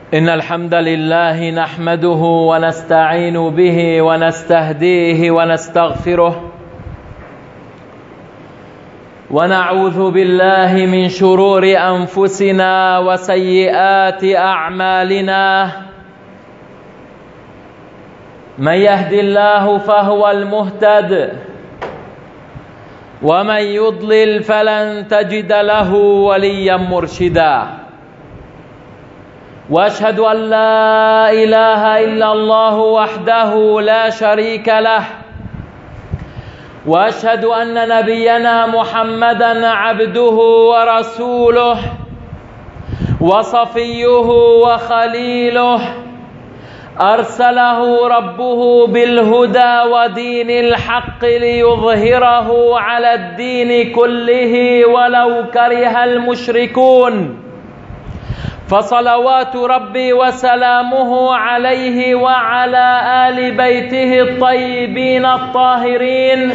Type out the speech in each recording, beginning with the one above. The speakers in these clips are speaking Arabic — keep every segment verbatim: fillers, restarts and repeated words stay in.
إن الحمد لله نحمده ونستعين به ونستهديه ونستغفره ونعوذ بالله من شرور أنفسنا وسيئات أعمالنا. من يهد الله فهو المهتد ومن يضلل فلن تجد له وليا مرشدا. واشهد ان لا اله الا الله وحده لا شريك له، واشهد ان نبينا محمدا عبده ورسوله وصفيه وخليله، ارسله ربه بالهدى ودين الحق ليظهره على الدين كله ولو كره المشركون. فصلوات ربي وسلامه عليه وعلى آل بيته الطيبين الطاهرين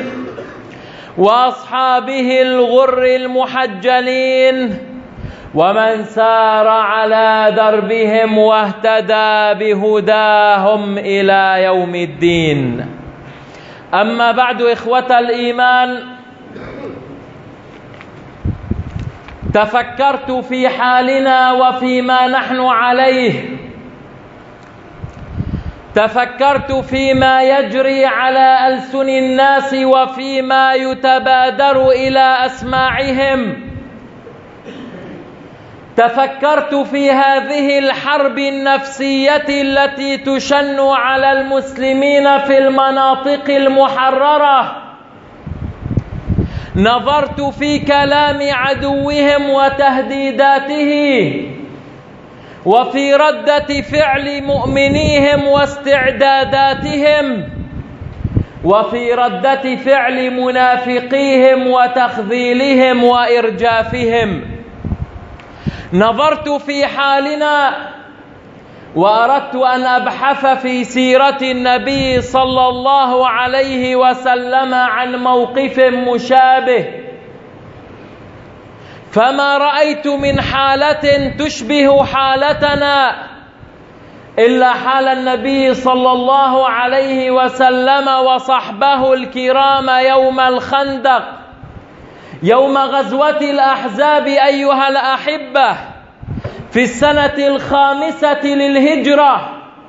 وأصحابه الغر المحجلين ومن سار على دربهم واهتدى بهداهم إلى يوم الدين. أما بعد، إخوة الإيمان، تفكرت في حالنا وفيما نحن عليه، تفكرت فيما يجري على ألسن الناس وفيما يتبادر إلى أسماعهم، تفكرت في هذه الحرب النفسية التي تشن على المسلمين في المناطق المحررة. نظرت في كلام عدوهم وتهديداته، وفي ردة فعل مؤمنيهم واستعداداتهم، وفي ردة فعل منافقيهم وتخذيلهم وإرجافهم. نظرت في حالنا وأردت أن أبحث في سيرة النبي صلى الله عليه وسلم عن موقف مشابه، فما رأيت من حالة تشبه حالتنا إلا حال النبي صلى الله عليه وسلم وصحبه الكرام يوم الخندق، يوم غزوة الأحزاب أيها الأحبة، في السنة الخامسة للهجرة.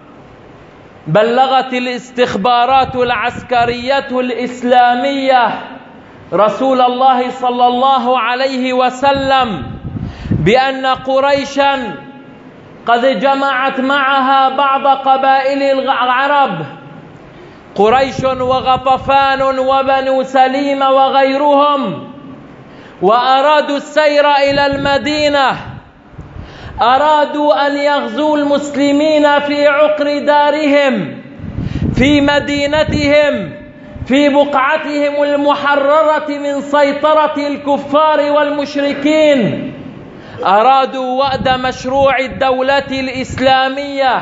بلغت الاستخبارات العسكرية الإسلامية رسول الله صلى الله عليه وسلم بأن قريشا قد جمعت معها بعض قبائل العرب، قريش وغطفان وبنو سليم وغيرهم، وأرادوا السير إلى المدينة، أرادوا أن يغزوا المسلمين في عقر دارهم، في مدينتهم، في بقعتهم المحررة من سيطرة الكفار والمشركين. أرادوا وأد مشروع الدولة الإسلامية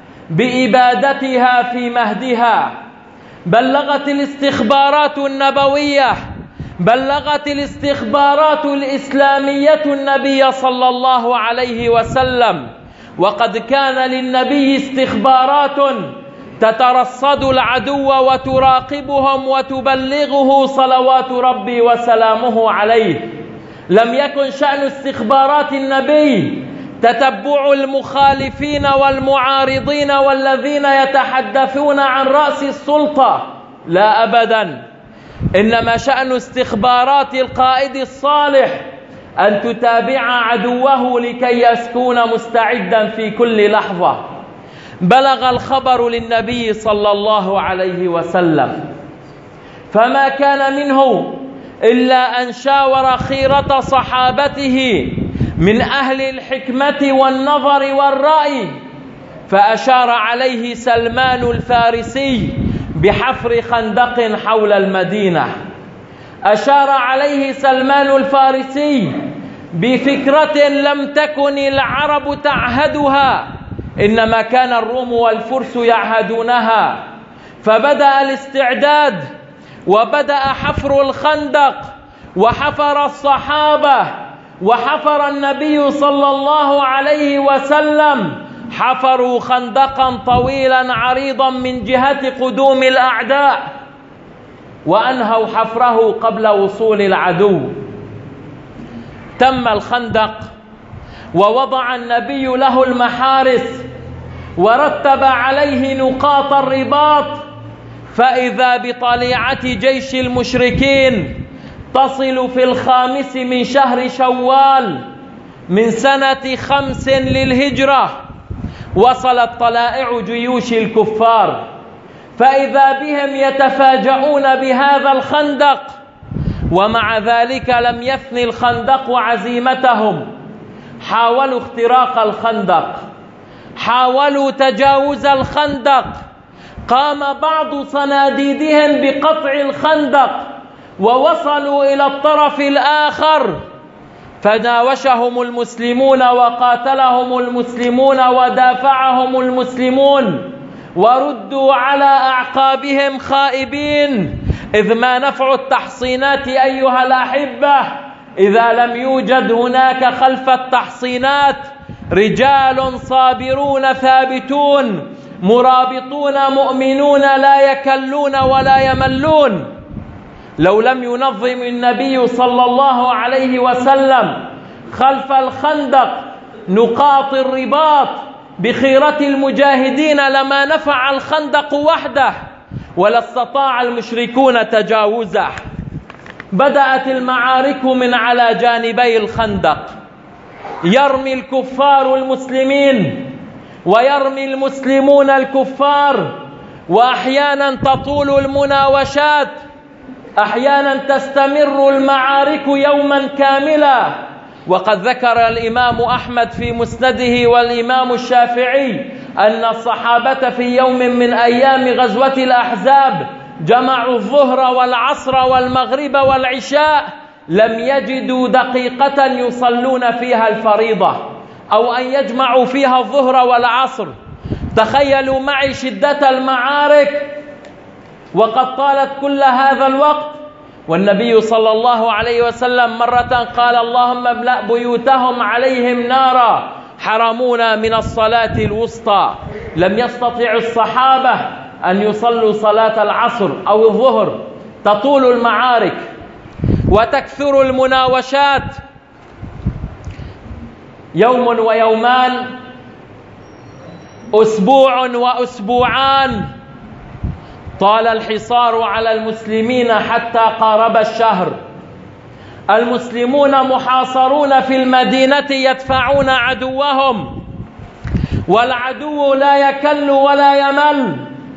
بإبادتها في مهدها. بلغت الاستخبارات النبوية، بلغت الاستخبارات الإسلامية النبي صلى الله عليه وسلم، وقد كان للنبي استخبارات تترصد العدو وتراقبهم وتبلغه صلوات ربي وسلامه عليه. لم يكن شأن استخبارات النبي تتبع المخالفين والمعارضين والذين يتحدثون عن رأس السلطة، لا أبداً، إنما شأن استخبارات القائد الصالح أن تتابع عدوه لكي يكون مستعدا في كل لحظة. بلغ الخبر للنبي صلى الله عليه وسلم، فما كان منه إلا أن شاور خيرة صحابته من أهل الحكمة والنظر والرأي، فأشار عليه سلمان الفارسي بحفر خندق حول المدينة. أشار عليه سلمان الفارسي بفكرة لم تكن العرب تعهدها، إنما كان الروم والفرس يعهدونها. فبدأ الاستعداد وبدأ حفر الخندق، وحفر الصحابة وحفر النبي صلى الله عليه وسلم حفروا خندقا طويلا عريضا من جهة قدوم الأعداء، وأنهوا حفره قبل وصول العدو. تم الخندق، ووضع النبي له المحارس، ورتب عليه نقاط الرباط، فإذا بطليعة جيش المشركين تصل في الخامس من شهر شوال من سنة خمس للهجرة. وصلت طلائع جيوش الكفار، فإذا بهم يتفاجؤون بهذا الخندق، ومع ذلك لم يثن الخندق عزيمتهم. حاولوا اختراق الخندق، حاولوا تجاوز الخندق، قام بعض صناديدهم بقطع الخندق ووصلوا إلى الطرف الآخر، فناوشهم المسلمون وقاتلهم المسلمون ودافعهم المسلمون، وردوا على أعقابهم خائبين. إذ ما نفع التحصينات أيها الأحبة إذا لم يوجد هناك خلف التحصينات رجال صابرون ثابتون مرابطون مؤمنون لا يكلون ولا يملون. لو لم ينظم النبي صلى الله عليه وسلم خلف الخندق نقاط الرباط بخيرة المجاهدين لما نفع الخندق وحده، ولا استطاع المشركون تجاوزه. بدأت المعارك من على جانبي الخندق، يرمي الكفار المسلمين ويرمي المسلمون الكفار، وأحيانا تطول المناوشات، أحيانا تستمر المعارك يوما كاملا. وقد ذكر الإمام أحمد في مسنده والإمام الشافعي أن الصحابة في يوم من أيام غزوة الأحزاب جمعوا الظهر والعصر والمغرب والعشاء، لم يجدوا دقيقة يصلون فيها الفريضة أو أن يجمعوا فيها الظهر والعصر. تخيلوا معي شدة المعارك، وقد طالت كل هذا الوقت. والنبي صلى الله عليه وسلم مرة قال: اللهم املأ بيوتهم عليهم نارا حرمونا من الصلاة الوسطى. لم يستطع الصحابة أن يصلوا صلاة العصر أو الظهر، تطول المعارك وتكثر المناوشات. يوم ويومان، أسبوع وأسبوعان، طال الحصار على المسلمين حتى قارب الشهر. المسلمون محاصرون في المدينة يدفعون عدوهم، والعدو لا يكل ولا يمل.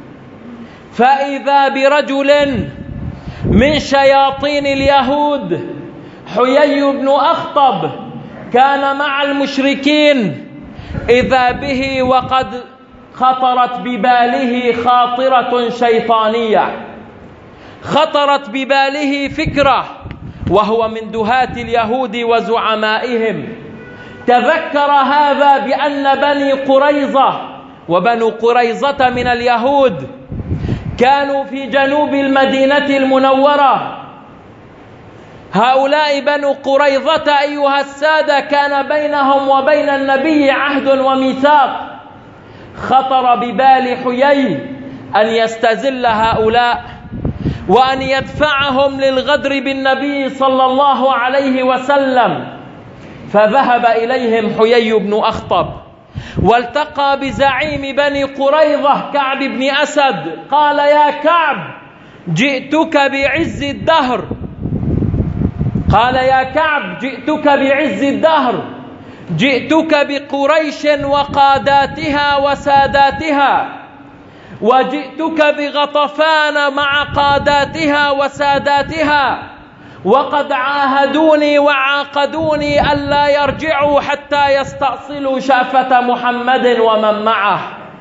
فإذا برجل من شياطين اليهود، حيي بن أخطب، كان مع المشركين، إذا به وقد خطرت بباله خاطرة شيطانية، خطرت بباله فكرة، وهو من دهاة اليهود وزعمائهم. تذكر هذا بأن بني قريظة، وبنو قريظة من اليهود، كانوا في جنوب المدينة المنورة. هؤلاء بنو قريظة أيها السادة كان بينهم وبين النبي عهد وميثاق. خطر ببال حيي أن يستزل هؤلاء وأن يدفعهم للغدر بالنبي صلى الله عليه وسلم، فذهب إليهم حيي بن أخطب والتقى بزعيم بني قريظة كعب بن أسد. قال: يا كعب، جئتك بعز الدهر. قال: يا كعب، جئتك بعز الدهر، جئتك بقريش وقاداتها وساداتها، وجئتك بغطفان مع قاداتها وساداتها، وقد عاهدوني وعاقدوني ألا يرجعوا حتى يستأصلوا شأفة محمد ومن معه.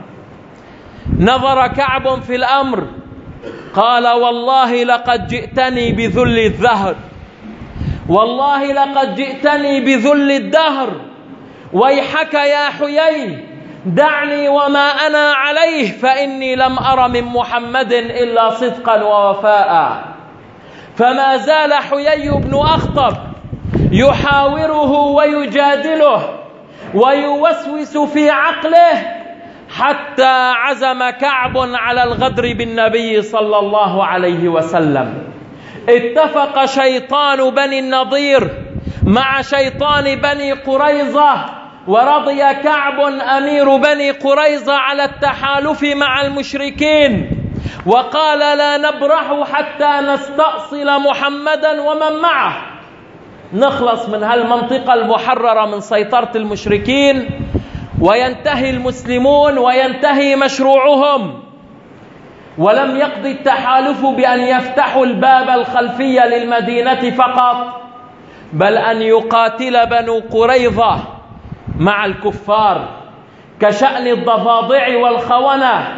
نظر كعب في الأمر، قال: والله لقد جئتني بذل الدهر، والله لقد جئتني بذل الدهر. ويحك يا حيي، دعني وما أنا عليه، فإني لم أر من محمد إلا صدقا ووفاء. فما زال حيي بن أخطب يحاوره ويجادله، ويوسوس في عقله، حتى عزم كعب على الغدر بالنبي صلى الله عليه وسلم. اتفق شيطان بني النضير مع شيطان بني قريظة، ورضي كعب أمير بني قريظة على التحالف مع المشركين، وقال لا نبرح حتى نستأصل محمدا ومن معه، نخلص من هالمنطقة المحررة من سيطرة المشركين، وينتهي المسلمون وينتهي مشروعهم. ولم يقضي التحالف بأن يفتحوا الباب الخلفي للمدينة فقط، بل أن يقاتل بنو قريظة مع الكفار، كشأن الضفادع والخونة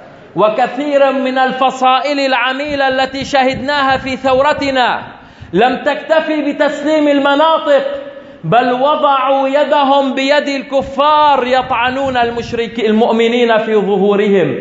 وكثير من الفصائل العميلة التي شهدناها في ثورتنا. لم تكتفي بتسليم المناطق، بل وضعوا يدهم بيد الكفار يطعنون المشرك المؤمنين في ظهورهم.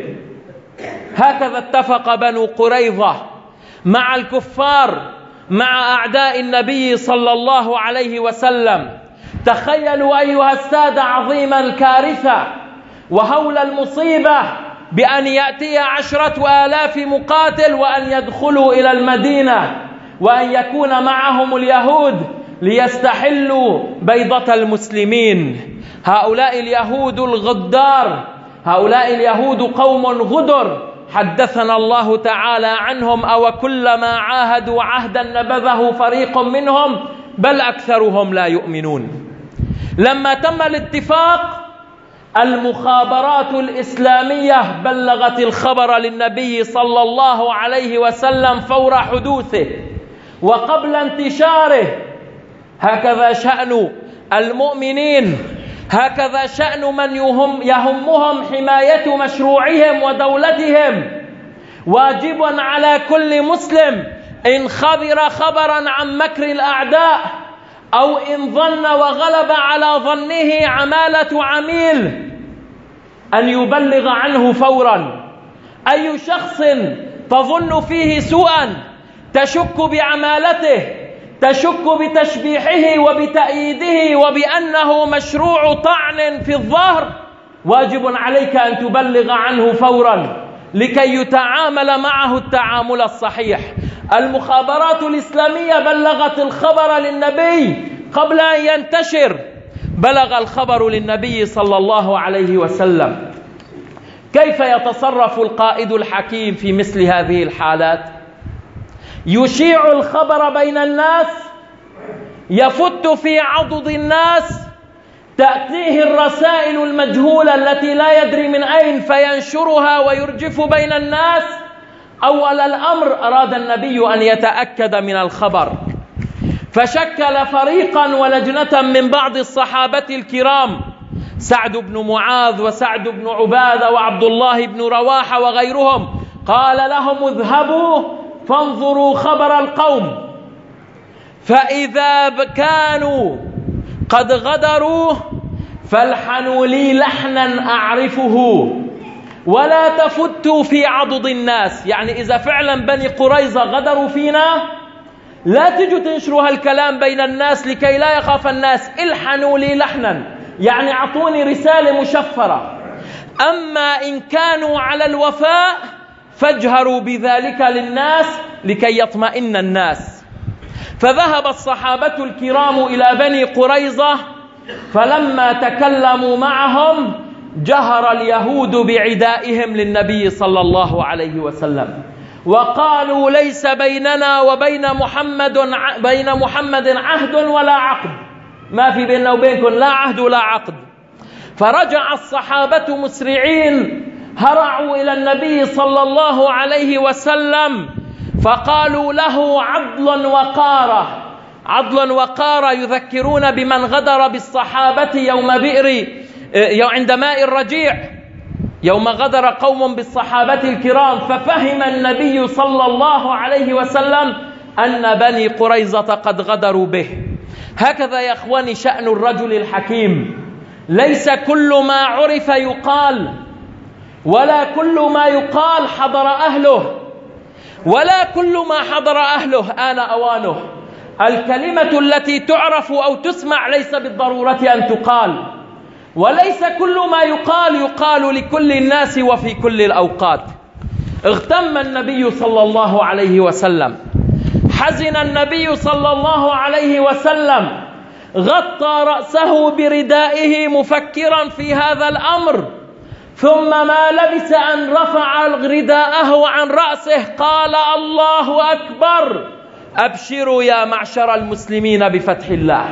هكذا اتفق بنو قريظة مع الكفار، مع أعداء النبي صلى الله عليه وسلم. تخيلوا أيها السادة عظيم الكارثة وهول المصيبة بأن يأتي عشرة آلاف مقاتل وأن يدخلوا إلى المدينة، وأن يكون معهم اليهود ليستحلوا بيضة المسلمين. هؤلاء اليهود الغدار، هؤلاء اليهود قوم غدر، حدثنا الله تعالى عنهم: أو كلما عاهدوا عهدا نبذه فريق منهم بل أكثرهم لا يؤمنون. لما تم الاتفاق، المخابرات الإسلامية بلغت الخبر للنبي صلى الله عليه وسلم فور حدوثه وقبل انتشاره. هكذا شأن المؤمنين، هكذا شأن من يهم يهمهم حماية مشروعهم ودولتهم. واجب على كل مسلم إن خبر خبرا عن مكر الأعداء، أو إن ظن وغلب على ظنه عمالة عميل، أن يبلغ عنه فورا. أي شخص تظن فيه سوءا، تشك بعمالته، تشك بتشبيحه وبتأييده وبأنه مشروع طعن في الظهر، واجب عليك أن تبلغ عنه فورا لكي يتعامل معه التعامل الصحيح. المخابرات الإسلامية بلغت الخبر للنبي قبل أن ينتشر، بلغ الخبر للنبي صلى الله عليه وسلم. كيف يتصرف القائد الحكيم في مثل هذه الحالات؟ يشيع الخبر بين الناس، يفت في عضد الناس، تأتيه الرسائل المجهولة التي لا يدري من أين فينشرها ويرجف بين الناس. أول الأمر أراد النبي أن يتأكد من الخبر، فشكل فريقا ولجنة من بعض الصحابة الكرام، سعد بن معاذ وسعد بن عبادة وعبد الله بن رواحة وغيرهم، قال لهم: اذهبوا فانظروا خبر القوم، فإذا كانوا قد غدروا فالحنوا لي لحنا أعرفه، ولا تفتوا في عضد الناس. يعني إذا فعلا بني قريظة غدروا فينا، لا تجوا تنشروا هالكلام بين الناس لكي لا يخاف الناس، الحنوا لي لحنا، يعني أعطوني رسالة مشفرة. أما إن كانوا على الوفاء فاجهروا بذلك للناس لكي يطمئن الناس. فذهب الصحابة الكرام إلى بني قريظة، فلما تكلموا معهم جهر اليهود بعدائهم للنبي صلى الله عليه وسلم، وقالوا: ليس بيننا وبين محمد بين محمد عهد ولا عقد، ما في بيننا وبينكم لا عهد ولا عقد. فرجع الصحابة مسرعين، هرعوا إلى النبي صلى الله عليه وسلم، فقالوا له: عضل وقارة. عضل وقارة يذكرون بمن غدر بالصحابة يوم بئر عند ماء الرجيع، يوم غدر قوم بالصحابة الكرام. ففهم النبي صلى الله عليه وسلم أن بني قريظة قد غدروا به. هكذا يا أخواني شأن الرجل الحكيم، ليس كل ما عرف يقال، ولا كل ما يقال حضر أهله، ولا كل ما حضر أهله آن أوانه. الكلمة التي تعرف أو تسمع ليس بالضرورة أن تقال، وليس كل ما يقال يقال لكل الناس وفي كل الأوقات. اغتم النبي صلى الله عليه وسلم، حزن النبي صلى الله عليه وسلم، غطى رأسه بردائه مفكرا في هذا الأمر، ثم ما لبث أن رفع رداءه عن رأسه قال: الله أكبر، أبشروا يا معشر المسلمين بفتح الله.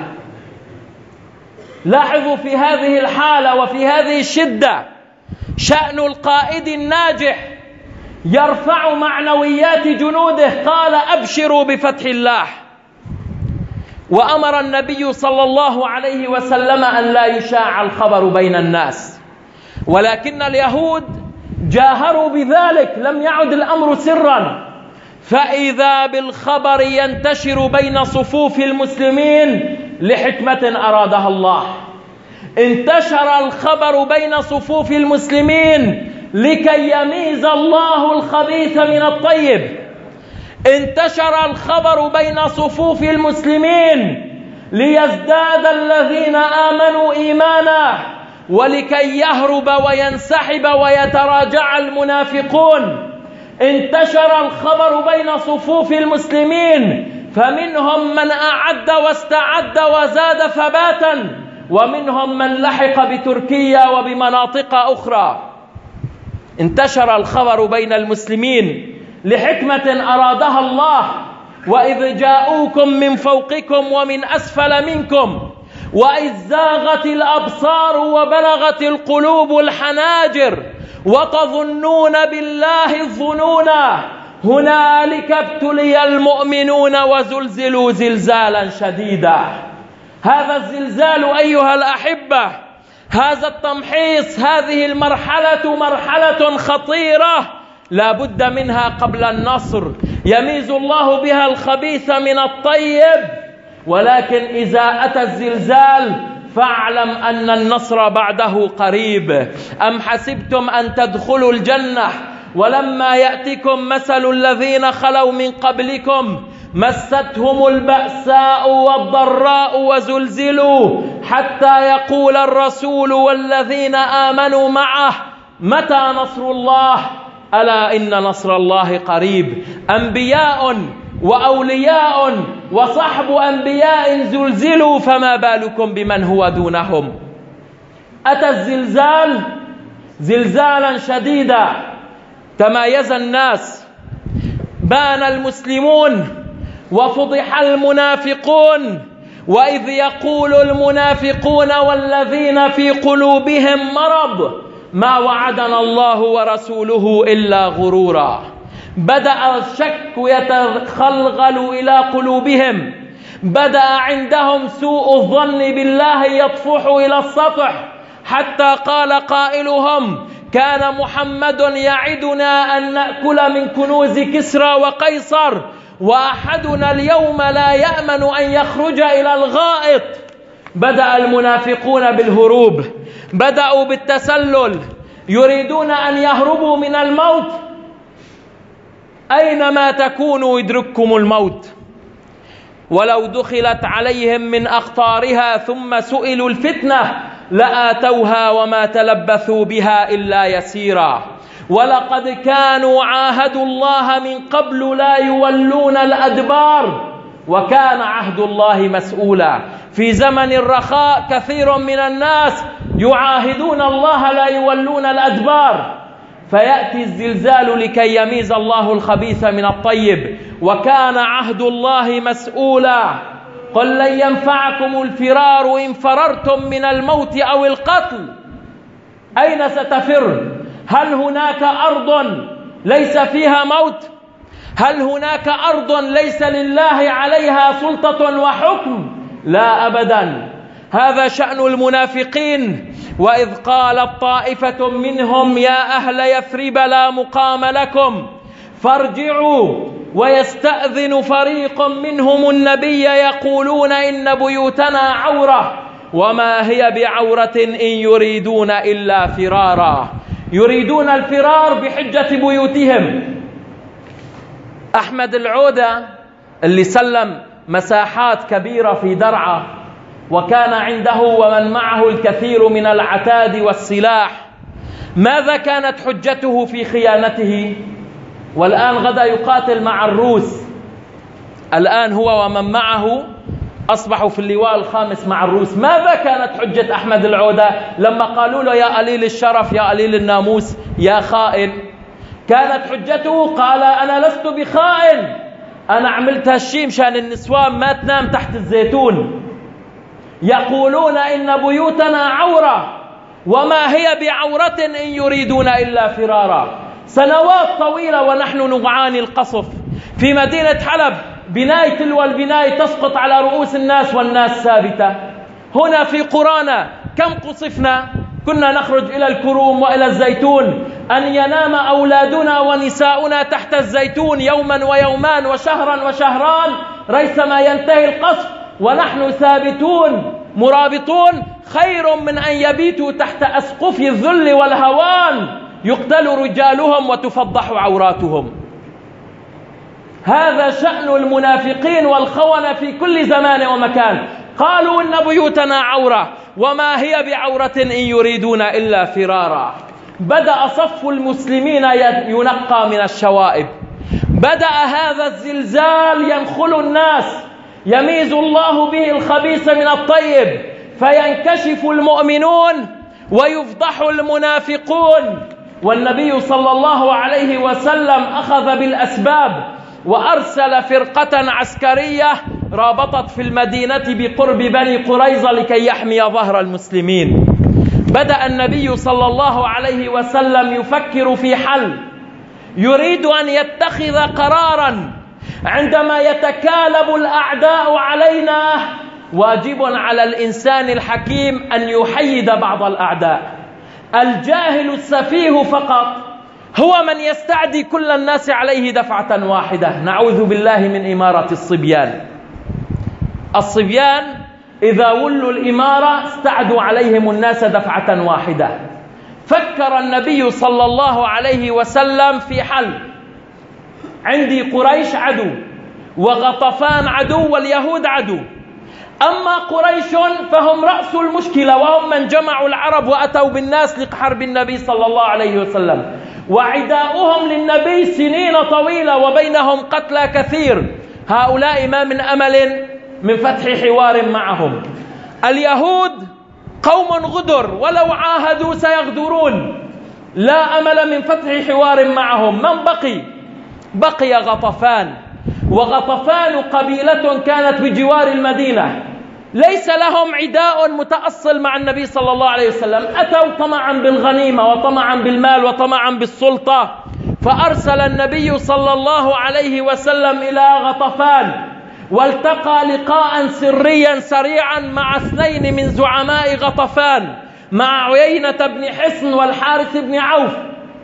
لاحظوا في هذه الحالة وفي هذه الشدة شأن القائد الناجح يرفع معنويات جنوده، قال: أبشروا بفتح الله. وأمر النبي صلى الله عليه وسلم أن لا يشاع الخبر بين الناس، ولكن اليهود جاهروا بذلك، لم يعد الأمر سرا، فإذا بالخبر ينتشر بين صفوف المسلمين لحكمة أرادها الله. انتشر الخبر بين صفوف المسلمين لكي يميز الله الخبيث من الطيب. انتشر الخبر بين صفوف المسلمين ليزداد الذين آمنوا إيمانا، ولكي يهرب وينسحب ويتراجع المنافقون. انتشر الخبر بين صفوف المسلمين، فمنهم من أعد واستعد وزاد ثباتا، ومنهم من لحق بتركيا وبمناطق أخرى. انتشر الخبر بين المسلمين لحكمة أرادها الله: وإذ جاءوكم من فوقكم ومن أسفل منكم وإذ زاغت الأبصار وبلغت القلوب الحناجر وتظنون بالله الظنونا هنالك ابتلي المؤمنون وزلزلوا زلزالا شديدا. هذا الزلزال أيها الأحبة، هذا التمحيص، هذه المرحلة مرحلة خطيرة لا بد منها قبل النصر، يميز الله بها الخبيث من الطيب. ولكن إذا أتى الزلزال فاعلم أن النصر بعده قريب. أم حسبتم أن تدخلوا الجنة ولما يأتكم مثل الذين خلوا من قبلكم مستهم البأساء والضراء وزلزلوا حتى يقول الرسول والذين آمنوا معه متى نصر الله ألا إن نصر الله قريب. أنبياء وأولياء وصحب أنبياء زلزلوا، فما بالكم بمن هو دونهم. أتى الزلزال زلزالا شديدا، تمايز الناس، بان المسلمون وفضح المنافقون. وإذ يقول المنافقون والذين في قلوبهم مرض ما وعدنا الله ورسوله إلا غرورا. بدأ الشك يتخلغل إلى قلوبهم، بدأ عندهم سوء الظن بالله يطفح إلى السطح، حتى قال قائلهم: كان محمد يعدنا أن نأكل من كنوز كسرى وقيصر، وأحدنا اليوم لا يأمن أن يخرج إلى الغائط. بدأ المنافقون بالهروب، بدأوا بالتسلل، يريدون أن يهربوا من الموت. أينما تكونوا يدرككم الموت، ولو دخلت عليهم من أقطارها ثم سئلوا الفتنة لآتوها وما تلبثوا بها إلا يسيرا. ولقد كانوا عاهدوا الله من قبل لا يولون الأدبار، وكان عهد الله مسؤولا. في زمن الرخاء كثير من الناس يعاهدون الله لا يولون الأدبار، فيأتي الزلزال لكي يميز الله الخبيث من الطيب، وكان عهد الله مسؤولا. قل لن ينفعكم الفرار إن فررتم من الموت أو القتل. أين ستفر؟ هل هناك أرض ليس فيها موت؟ هل هناك أرض ليس لله عليها سلطة وحكم؟ لا أبدا. هذا شأن المنافقين. وإذ قالت طائفة منهم يا أهل يثرب لا مقام لكم فارجعوا، ويستأذن فريق منهم النبي يقولون إن بيوتنا عورة وما هي بعورة إن يريدون إلا فرارا. يريدون الفرار بحجة بيوتهم. أحمد العودة اللي سلم مساحات كبيرة في درعا وكان عنده ومن معه الكثير من العتاد والسلاح. ماذا كانت حجته في خيانته؟ والآن غدا يقاتل مع الروس، الآن هو ومن معه أصبحوا في اللواء الخامس مع الروس. ماذا كانت حجة أحمد العودة لما قالوا له يا قليل الشرف يا قليل الناموس يا خائن؟ كانت حجته قال أنا لست بخائن، أنا عملت هالشي مشان النسوان ما تنام تحت الزيتون. يقولون إن بيوتنا عورة وما هي بعورة إن يريدون إلا فرارا. سنوات طويلة ونحن نعاني القصف في مدينة حلب، بناية تلو البناية تسقط على رؤوس الناس والناس ثابتة. هنا في قرانا كم قصفنا؟ كنا نخرج إلى الكروم وإلى الزيتون أن ينام أولادنا ونساؤنا تحت الزيتون يوما ويومان وشهرا وشهران ريثما ينتهي القصف ونحن ثابتون مرابطون، خير من أن يبيتوا تحت أسقف الذل والهوان يقتل رجالهم وتفضح عوراتهم. هذا شأن المنافقين والخونة في كل زمان ومكان. قالوا إن بيوتنا عورة وما هي بعورة إن يريدون إلا فرارا. بدأ صف المسلمين ينقى من الشوائب، بدأ هذا الزلزال ينخل الناس، يميز الله به الخبيث من الطيب، فينكشف المؤمنون ويفضح المنافقون. والنبي صلى الله عليه وسلم أخذ بالأسباب وأرسل فرقة عسكرية رابطت في المدينة بقرب بني قريظة لكي يحمي ظهر المسلمين. بدأ النبي صلى الله عليه وسلم يفكر في حل، يريد أن يتخذ قرارا عندما يتكالب الأعداء علينا. واجب على الإنسان الحكيم أن يحيد بعض الأعداء. الجاهل السفيه فقط هو من يستعدي كل الناس عليه دفعة واحدة. نعوذ بالله من إمارة الصبيان. الصبيان إذا ولوا الإمارة استعدوا عليهم الناس دفعة واحدة. فكر النبي صلى الله عليه وسلم في حل. عندي قريش عدو وغطفان عدو واليهود عدو، أما قريش فهم رأس المشكلة وهم من جمعوا العرب وأتوا بالناس لحرب النبي صلى الله عليه وسلم، وعداؤهم للنبي سنين طويلة وبينهم قتلى كثير. هؤلاء ما من أمل من فتح حوار معهم. اليهود قوم غدر ولو عاهدوا سيغدرون، لا أمل من فتح حوار معهم. من بقي؟ بقي غطفان، وغطفان قبيلة كانت بجوار المدينة، ليس لهم عداء متأصل مع النبي صلى الله عليه وسلم، أتوا طمعا بالغنيمة وطمعا بالمال وطمعا بالسلطة. فأرسل النبي صلى الله عليه وسلم إلى غطفان والتقى لقاء سريا سريعا مع اثنين من زعماء غطفان، مع عيينة بن حصن والحارث بن عوف،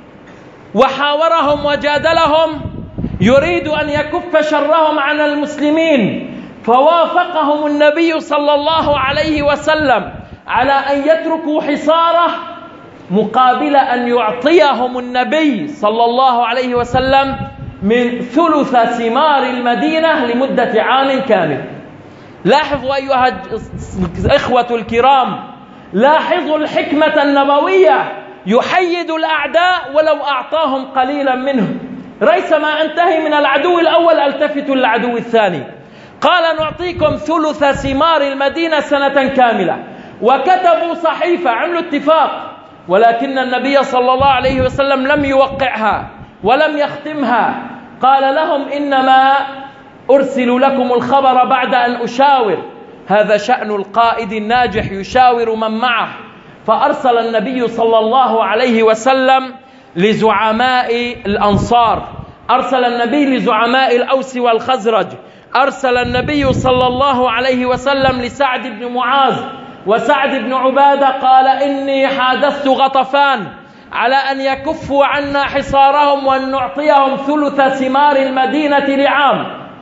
وحاورهم وجادلهم يريد أن يكف شرهم عن المسلمين. فوافقهم النبي صلى الله عليه وسلم على أن يتركوا حصاره مقابل أن يعطيهم النبي صلى الله عليه وسلم من ثلث ثمار المدينة لمدة عام كامل. لاحظوا أيها الإخوة الكرام، لاحظوا الحكمة النبوية، يحيد الأعداء ولو أعطاهم قليلا منه. ريثما أنتهي من العدو الأول التفت للعدو الثاني. قال نعطيكم ثلث ثمار المدينة سنة كاملة، وكتبوا صحيفة، عملوا اتفاق، ولكن النبي صلى الله عليه وسلم لم يوقعها ولم يختمها. قال لهم إنما أرسل لكم الخبر بعد أن أشاور. هذا شأن القائد الناجح، يشاور من معه. فأرسل النبي صلى الله عليه وسلم لزعماء الأنصار، أرسل النبي لزعماء الأوس والخزرج، أرسل النبي صلى الله عليه وسلم لسعد بن معاذ وسعد بن عبادة، قال إني حادثت غطفان على أن يكفوا عنا حصارهم وأن نعطيهم ثلث ثمار المدينة لعام.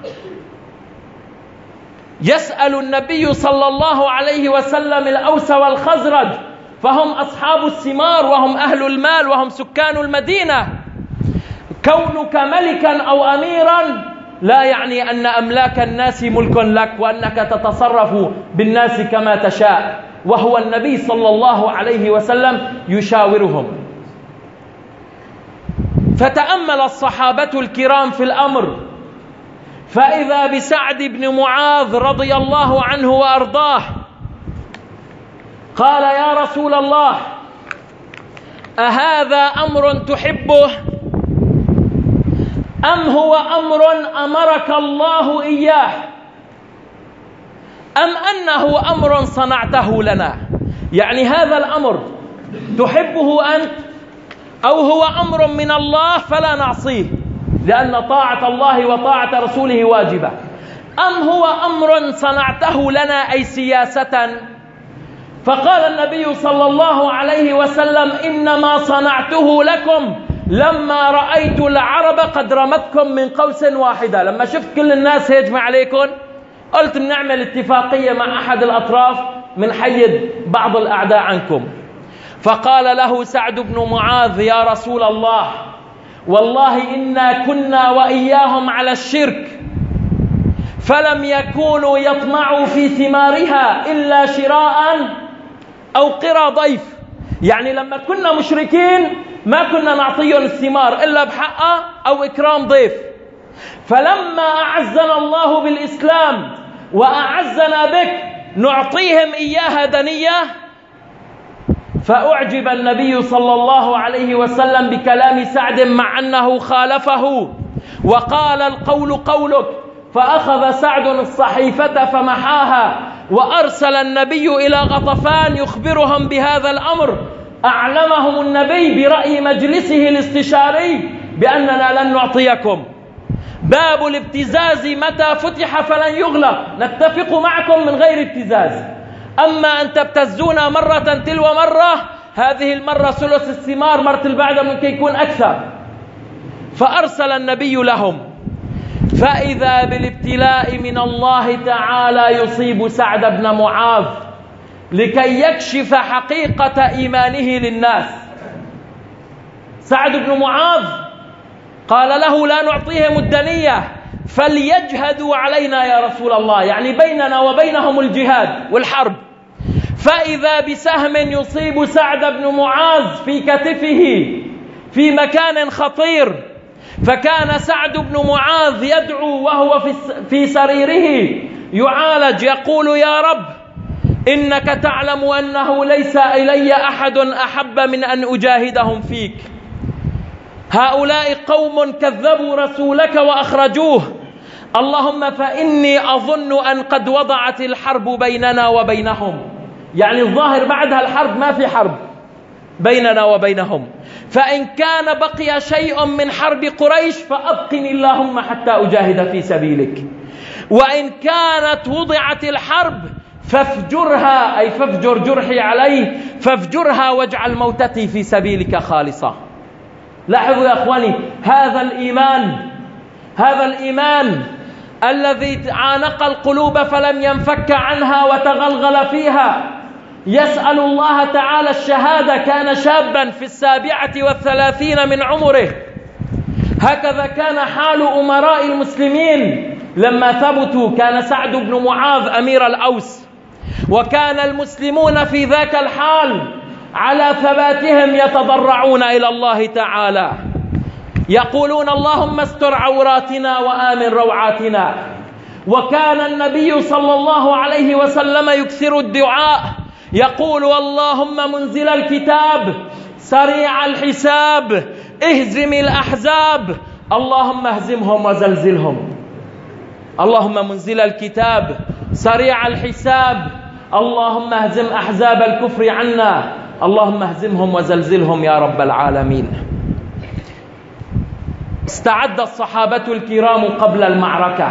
يسأل النبي صلى الله عليه وسلم الأوس والخزرج، فهم أصحاب الثمار وهم أهل المال وهم سكان المدينة. كونك ملكا أو أميرا لا يعني أن أملاك الناس ملك لك وأنك تتصرف بالناس كما تشاء. وهو النبي صلى الله عليه وسلم يشاورهم. فتأمل الصحابة الكرام في الأمر، فإذا بسعد بن معاذ رضي الله عنه وأرضاه قال: يا رسول الله، أهذا أمر تحبه أم هو أمر أمرك الله إياه أم أنه أمر صنعته لنا؟ يعني هذا الأمر تحبه أنت أو هو أمر من الله فلا نعصيه لأن طاعة الله وطاعة رسوله واجبة، أم هو أمر صنعته لنا أي سياسة؟ فقال النبي صلى الله عليه وسلم: إنما صنعته لكم لما رأيت العرب قد رمتكم من قوس واحدة. لما شفت كل الناس هيجمع عليكم قلت بنعمل اتفاقية مع أحد الأطراف من حيد بعض الأعداء عنكم. فقال له سعد بن معاذ: يا رسول الله، والله إنا كنا وإياهم على الشرك فلم يكونوا يطمعوا في ثمارها إلا شراء أو قرى ضيف. يعني لما كنا مشركين ما كنا نعطيهم الثمار إلا بحقها أو إكرام ضيف، فلما أعزنا الله بالإسلام وأعزنا بك نعطيهم إياها دنية. فأعجب النبي صلى الله عليه وسلم بكلام سعد مع أنه خالفه وقال: القول قولك. فأخذ سعد الصحيفة فمحاها وأرسل النبي إلى غطفان يخبرهم بهذا الأمر. أعلمهم النبي برأي مجلسه الاستشاري بأننا لن نعطيكم. باب الابتزاز متى فتح فلن يغلق، نتفق معكم من غير ابتزاز. أما أن تبتزونا مرة تلو مرة، هذه المرة ثلث الثمار، مرة البعد ممكن يكون أكثر. فأرسل النبي لهم، فإذا بالابتلاء من الله تعالى يصيب سعد بن معاذ لكي يكشف حقيقة إيمانه للناس. سعد بن معاذ قال له: لا نعطيهم الدنية فليجهدوا علينا يا رسول الله، يعني بيننا وبينهم الجهاد والحرب. فإذا بسهم يصيب سعد بن معاذ في كتفه في مكان خطير، فكان سعد بن معاذ يدعو وهو في سريره يعالج يقول: يا رب، إنك تعلم أنه ليس إلي أحد أحب من أن أجاهدهم فيك. هؤلاء قوم كذبوا رسولك وأخرجوه، اللهم فإني أظن أن قد وضعت الحرب بيننا وبينهم. يعني الظاهر بعدها الحرب ما في حرب بيننا وبينهم، فإن كان بقي شيء من حرب قريش فأبقني اللهم حتى أجاهد في سبيلك، وإن كانت وضعت الحرب فافجرها، أي فافجر جرحي عليه، فافجرها واجعل موتتي في سبيلك خالصة. لاحظوا يا أخواني، هذا الإيمان هذا الإيمان الذي عانق القلوب فلم ينفك عنها وتغلغل فيها، يسأل الله تعالى الشهادة. كان شابا في السابعة والثلاثين من عمره، هكذا كان حال أمراء المسلمين لما ثبتوا. كان سعد بن معاذ أمير الأوس، وكان المسلمون في ذاك الحال على ثباتهم يتضرعون إلى الله تعالى يقولون: اللهم استر عوراتنا وآمن روعاتنا. وكان النبي صلى الله عليه وسلم يكثر الدعاء يقول: اللهم منزل الكتاب سريع الحساب اهزم الأحزاب اللهم اهزمهم وزلزلهم. اللهم منزل الكتاب سريع الحساب اللهم اهزم أحزاب الكفر عنا اللهم اهزمهم وزلزلهم يا رب العالمين. استعد الصحابة الكرام قبل المعركة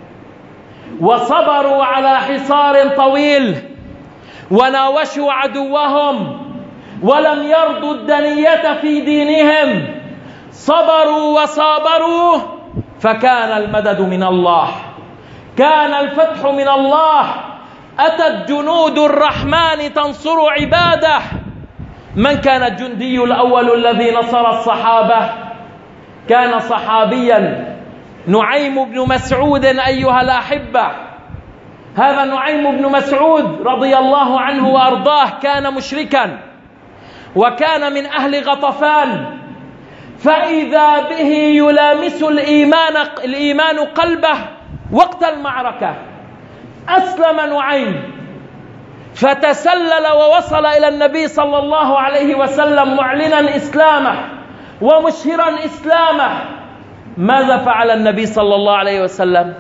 وصبروا على حصار طويل وناوشوا عدوهم ولم يرضوا الدنية في دينهم، صبروا وصابروا، فكان المدد من الله، كان الفتح من الله، أتت جنود الرحمن تنصر عباده. من كان الجندي الأول الذي نصر الصحابة؟ كان صحابيا نعيم بن مسعود أيها الأحبة. هذا نعيم بن مسعود رضي الله عنه وأرضاه كان مشركا وكان من أهل غطفان، فإذا به يلامس الإيمان, الإيمان قلبه وقت المعركة. أسلم نعيم فتسلل ووصل إلى النبي صلى الله عليه وسلم معلنا إسلامه ومشهرا إسلامه. ماذا فعل النبي صلى الله عليه وسلم؟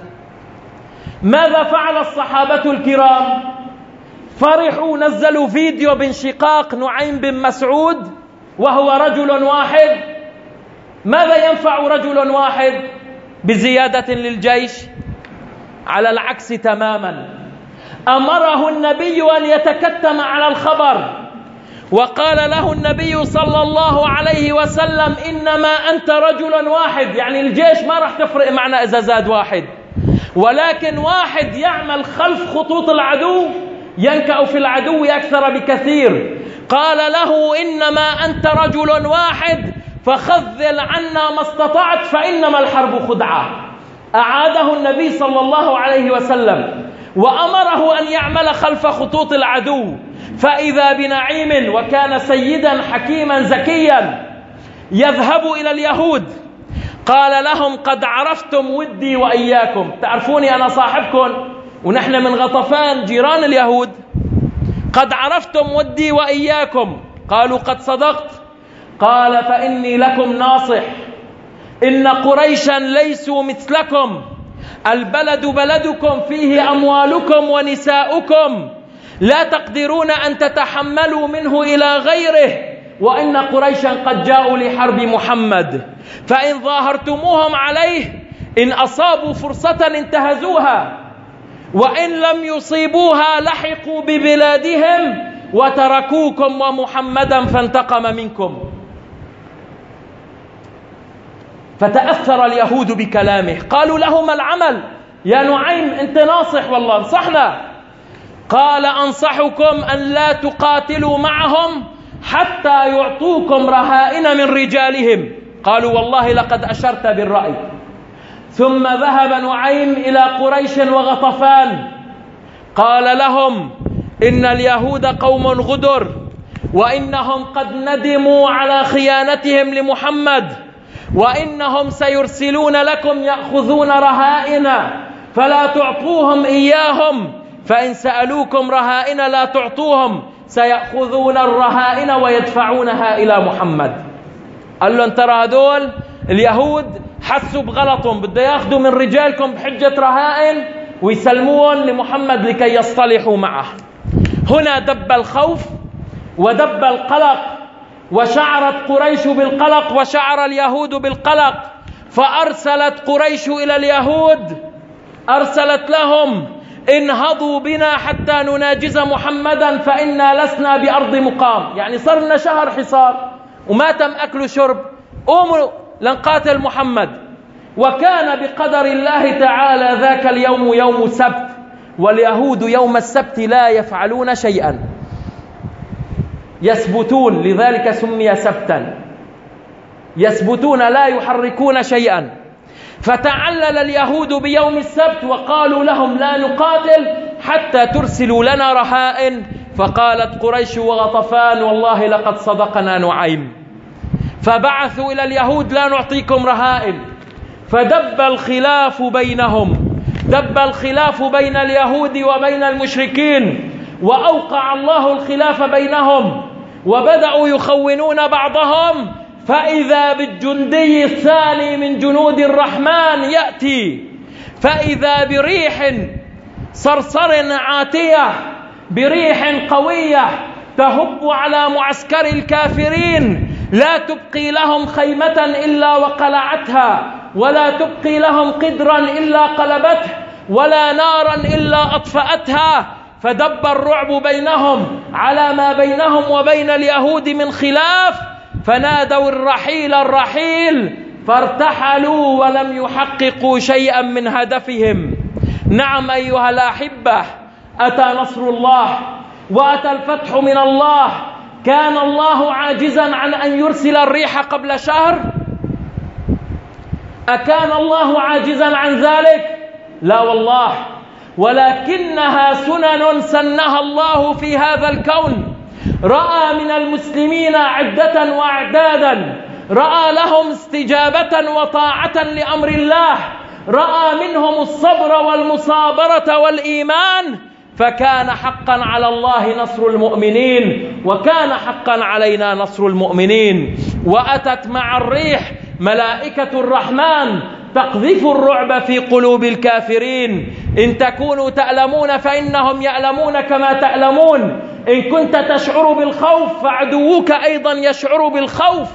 ماذا فعل الصحابة الكرام؟ فرحوا، نزلوا فيديو بانشقاق نعيم بن مسعود وهو رجل واحد. ماذا ينفع رجل واحد بزيادة للجيش؟ على العكس تماما، أمره النبي أن يتكتم على الخبر، وقال له النبي صلى الله عليه وسلم إنما أنت رجل واحد، يعني الجيش ما راح تفرق معنا إذا زاد واحد، ولكن واحد يعمل خلف خطوط العدو ينكأ في العدو أكثر بكثير. قال له إنما أنت رجل واحد فخذل عنا ما استطعت فإنما الحرب خدعة. أعاده النبي صلى الله عليه وسلم وأمره أن يعمل خلف خطوط العدو. فإذا بنعيم وكان سيدا حكيما زكيا يذهب إلى اليهود، قال لهم قد عرفتم ودي وإياكم، تعرفوني أنا صاحبكم ونحن من غطفان جيران اليهود، قد عرفتم ودي وإياكم. قالوا قد صدقت. قال فإني لكم ناصح، إن قريشا ليسوا مثلكم، البلد بلدكم فيه أموالكم ونساؤكم، لا تقدرون أن تتحملوا منه إلى غيره، وإن قريشا قد جاءوا لحرب محمد، فإن ظاهرتموهم عليه إن أصابوا فرصة انتهزوها، وإن لم يصيبوها لحقوا ببلادهم وتركوكم ومحمدا فانتقم منكم. فتأثر اليهود بكلامه، قالوا له ما العمل يا نعيم؟ أنت ناصح والله، انصحنا. قال أنصحكم أن لا تقاتلوا معهم حتى يعطوكم رهائن من رجالهم. قالوا والله لقد أشرت بالرأي. ثم ذهب نعيم إلى قريش وغطفان، قال لهم إن اليهود قوم غدر، وإنهم قد ندموا على خيانتهم لمحمد، وإنهم سيرسلون لكم يأخذون رهائن فلا تعطوهم إياهم، فإن سألوكم رهائن لا تعطوهم، سيأخذون الرهائن ويدفعونها إلى محمد. قال له ترى هدول اليهود حسوا بغلطهم، بده ياخذوا من رجالكم بحجة رهائن ويسلمون لمحمد لكي يصطلحوا معه. هنا دب الخوف ودب القلق، وشعرت قريش بالقلق وشعر اليهود بالقلق، فأرسلت قريش إلى اليهود، أرسلت لهم انهضوا بنا حتى نناجز محمدا فإنا لسنا بأرض مقام، يعني صرنا شهر حصار وما تم أكل شرب، قوموا لنقاتل محمد. وكان بقدر الله تعالى ذاك اليوم يوم سبت، واليهود يوم السبت لا يفعلون شيئا، يثبتون، لذلك سمي سبتا، يثبتون لا يحركون شيئا. فتعلل اليهود بيوم السبت وقالوا لهم لا نقاتل حتى ترسلوا لنا رهائن. فقالت قريش وغطفان والله لقد صدقنا نعيم، فبعثوا إلى اليهود لا نعطيكم رهائن. فدب الخلاف بينهم، دب الخلاف بين اليهود وبين المشركين، وأوقع الله الخلاف بينهم، وبدأوا يخونون بعضهم. فإذا بالجندي الثاني من جنود الرحمن يأتي، فإذا بريح صرصر عاتية، بريح قوية تهب على معسكر الكافرين، لا تبقي لهم خيمة إلا وقلعتها، ولا تبقي لهم قدرا إلا قلبته، ولا نارا إلا أطفأتها. فدب الرعب بينهم على ما بينهم وبين اليهود من خلاف، فنادوا الرحيل الرحيل، فارتحلوا ولم يحققوا شيئا من هدفهم. نعم أيها الأحبة، أتى نصر الله وأتى الفتح من الله. كان الله عاجزا عن أن يرسل الريح قبل شهر؟ أكان الله عاجزا عن ذلك؟ لا والله، ولكنها سنن سنها الله في هذا الكون. رأى من المسلمين عدة وأعدادا، رأى لهم استجابة وطاعة لأمر الله، رأى منهم الصبر والمصابرة والإيمان، فكان حقا على الله نصر المؤمنين، وكان حقا علينا نصر المؤمنين. وأتت مع الريح ملائكة الرحمن تقذف الرعب في قلوب الكافرين. إن تكونوا تألمون فإنهم يألمون كما تألمون، إن كنت تشعر بالخوف فعدوك أيضا يشعر بالخوف.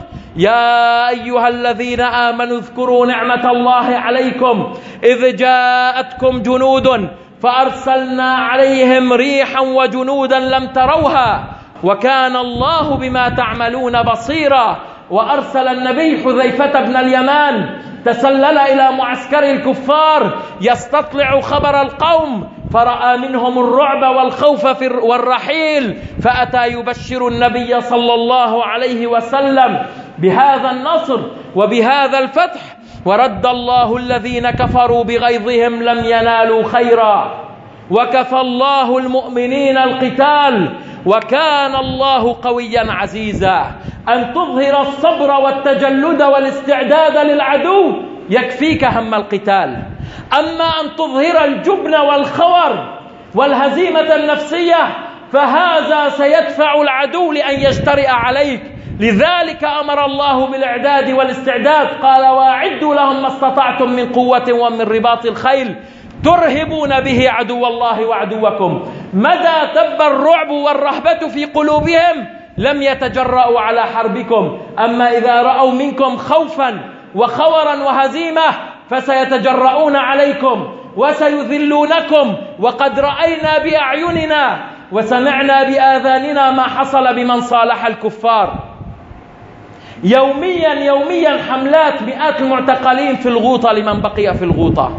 يا أيها الذين آمنوا اذكروا نعمة الله عليكم إذ جاءتكم جنود فأرسلنا عليهم ريحا وجنودا لم تروها وكان الله بما تعملون بصيرا. وأرسل النبي حذيفة بن اليمان تسلل إلى معسكر الكفار يستطلع خبر القوم، فرأى منهم الرعب والخوف والرحيل، فأتى يبشر النبي صلى الله عليه وسلم بهذا النصر وبهذا الفتح. ورد الله الذين كفروا بغيظهم لم ينالوا خيرا، وكفى الله المؤمنين القتال، وكان الله قويا عزيزا. أن تظهر الصبر والتجلد والاستعداد للعدو يكفيك هم القتال، أما أن تظهر الجبن والخور والهزيمة النفسية فهذا سيدفع العدو لأن يجترئ عليك. لذلك أمر الله بالإعداد والاستعداد، قال وأعدوا لهم ما استطعتم من قوة ومن رباط الخيل ترهبون به عدو الله وعدوكم. مدى تب الرعب والرهبة في قلوبهم لم يتجرؤوا على حربكم، أما إذا رأوا منكم خوفا وخورا وهزيمة فسيتجرؤون عليكم وسيذلونكم. وقد رأينا بأعيننا وسمعنا بآذاننا ما حصل بمن صالح الكفار. يوميا يوميا حملات مئات المعتقلين في الغوطة لمن بقي في الغوطة.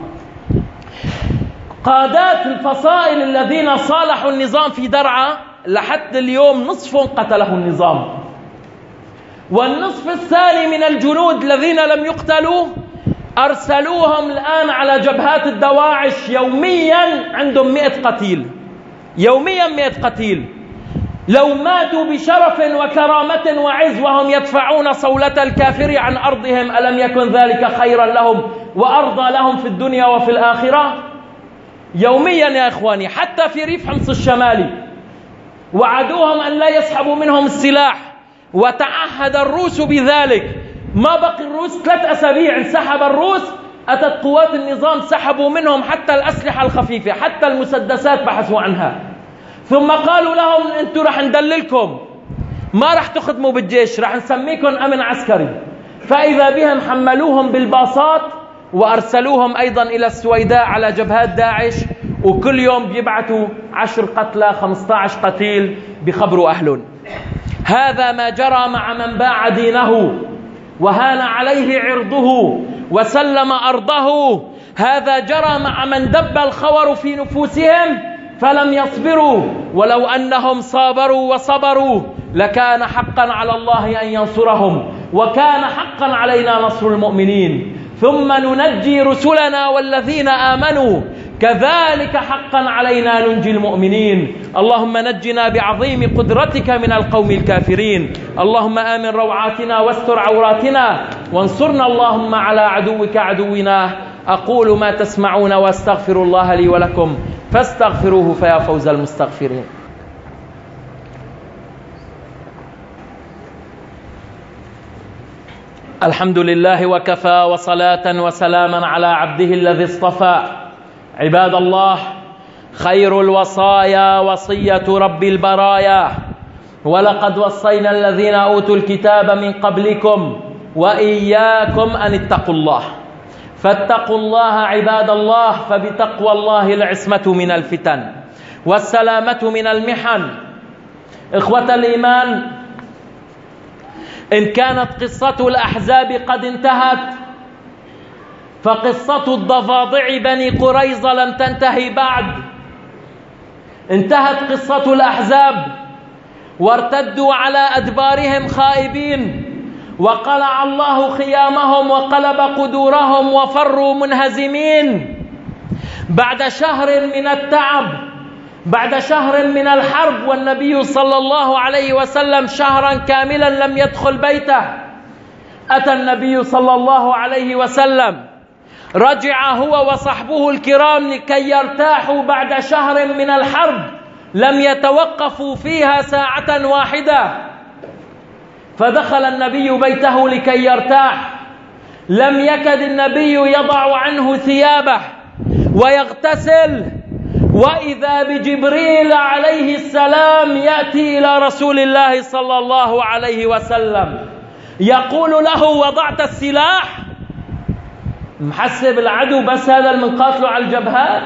قادات الفصائل الذين صالحوا النظام في درعا لحد اليوم نصفهم قتله النظام، والنصف الثاني من الجنود الذين لم يقتلوا أرسلوهم الآن على جبهات الدواعش. يوميا عندهم مئة قتيل، يوميا مئة قتيل. لو ماتوا بشرف وكرامة وعز وهم يدفعون صولة الكافر عن أرضهم ألم يكن ذلك خيرا لهم وأرضى لهم في الدنيا وفي الآخرة؟ يوميا يا إخواني. حتى في ريف حمص الشمالي وعدوهم أن لا يسحبوا منهم السلاح، وتعهد الروس بذلك. ما بقي الروس ثلاث أسابيع انسحب الروس، أتت قوات النظام سحبوا منهم حتى الأسلحة الخفيفة، حتى المسدسات بحثوا عنها. ثم قالوا لهم أنتم رح ندللكم، ما رح تخدموا بالجيش، رح نسميكم أمن عسكري. فإذا بهم حملوهم بالباصات وأرسلوهم أيضا إلى السويداء على جبهات داعش، وكل يوم بيبعثوا عشر قتلى خمسة عشر قتيل بخبروا أهلهم. هذا ما جرى مع من باع دينه وهان عليه عرضه وسلم أرضه. هذا جرى مع من دب الخور في نفوسهم فلم يصبروا، ولو أنهم صابروا وصبروا لكان حقا على الله أن ينصرهم، وكان حقا علينا نصر المؤمنين. ثم ننجي رسلنا والذين آمنوا، كذلك حقا علينا ننجي المؤمنين. اللهم نجنا بعظيم قدرتك من القوم الكافرين. اللهم آمن روعاتنا واستر عوراتنا، وانصرنا اللهم على عدوك عدونا. أقول ما تسمعون واستغفر الله لي ولكم فاستغفروه فيا فوز المستغفرين. الحمد لله وكفى، وصلاة وسلاما على عبده الذي اصطفى. عباد الله، خير الوصايا وصية رب البرايا، ولقد وصينا الذين أوتوا الكتاب من قبلكم وإياكم أن اتقوا الله. فاتقوا الله عباد الله، فبتقوى الله العصمة من الفتن والسلامة من المحن. إخوة الإيمان، إن كانت قصة الأحزاب قد انتهت، فقصة الضفادع بني قريظة لم تنتهي بعد. انتهت قصة الأحزاب وارتدوا على أدبارهم خائبين، وقلع الله خيامهم وقلب قدورهم وفروا منهزمين بعد شهر من التعب، بعد شهر من الحرب. والنبي صلى الله عليه وسلم شهرا كاملا لم يدخل بيته. أتى النبي صلى الله عليه وسلم، رجع هو وصحبه الكرام لكي يرتاحوا بعد شهر من الحرب لم يتوقفوا فيها ساعة واحدة. فدخل النبي بيته لكي يرتاح، لم يكد النبي يضع عنه ثيابه ويغتسل، وإذا بجبريل عليه السلام يأتي إلى رسول الله صلى الله عليه وسلم يقول له: وضعت السلاح؟ محسب العدو بس هذا اللي منقاتله على الجبهات،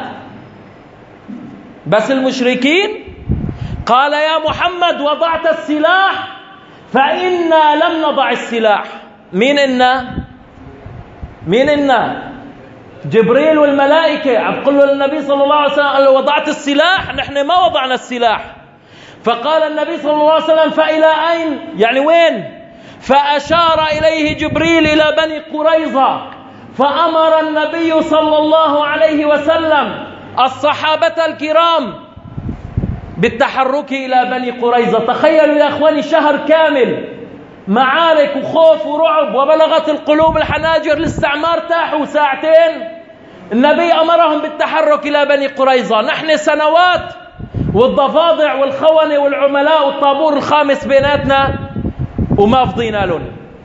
بس المشركين؟ قال: يا محمد وضعت السلاح؟ فإنا لم نضع السلاح. مين إنا؟ مين إنا؟ جبريل والملائكة عم يقول له للنبي صلى الله عليه وسلم: قال له: وضعت السلاح؟ نحن ما وضعنا السلاح. فقال النبي صلى الله عليه وسلم: فإلى أين؟ يعني وين؟ فأشار إليه جبريل إلى بني قريظة، فأمر النبي صلى الله عليه وسلم الصحابة الكرام بالتحرك إلى بني قريظة. تخيلوا يا أخواني، شهر كامل معارك وخوف ورعب، وبلغت القلوب الحناجر، الاستعمار تاحوا ساعتين، النبي أمرهم بالتحرك إلى بني قريظة. نحن سنوات والضفادع والخونة والعملاء والطابور الخامس بيناتنا وما فضينا لهم.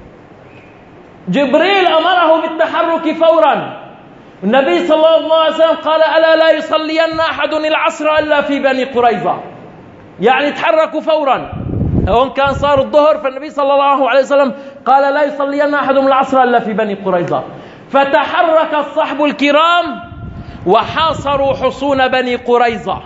جبريل أمره بالتحرك فورا. النبي صلى الله عليه وسلم قال: ألا لا يصلين أحد العصر إلا في بني قريظة، يعني تحركوا فورا. هون كان صار الظهر، فالنبي صلى الله عليه وسلم قال: لا يصلين أحد العصر إلا في بني قريظة. فتحرك الصحب الكرام وحاصروا حصون بني قريظة.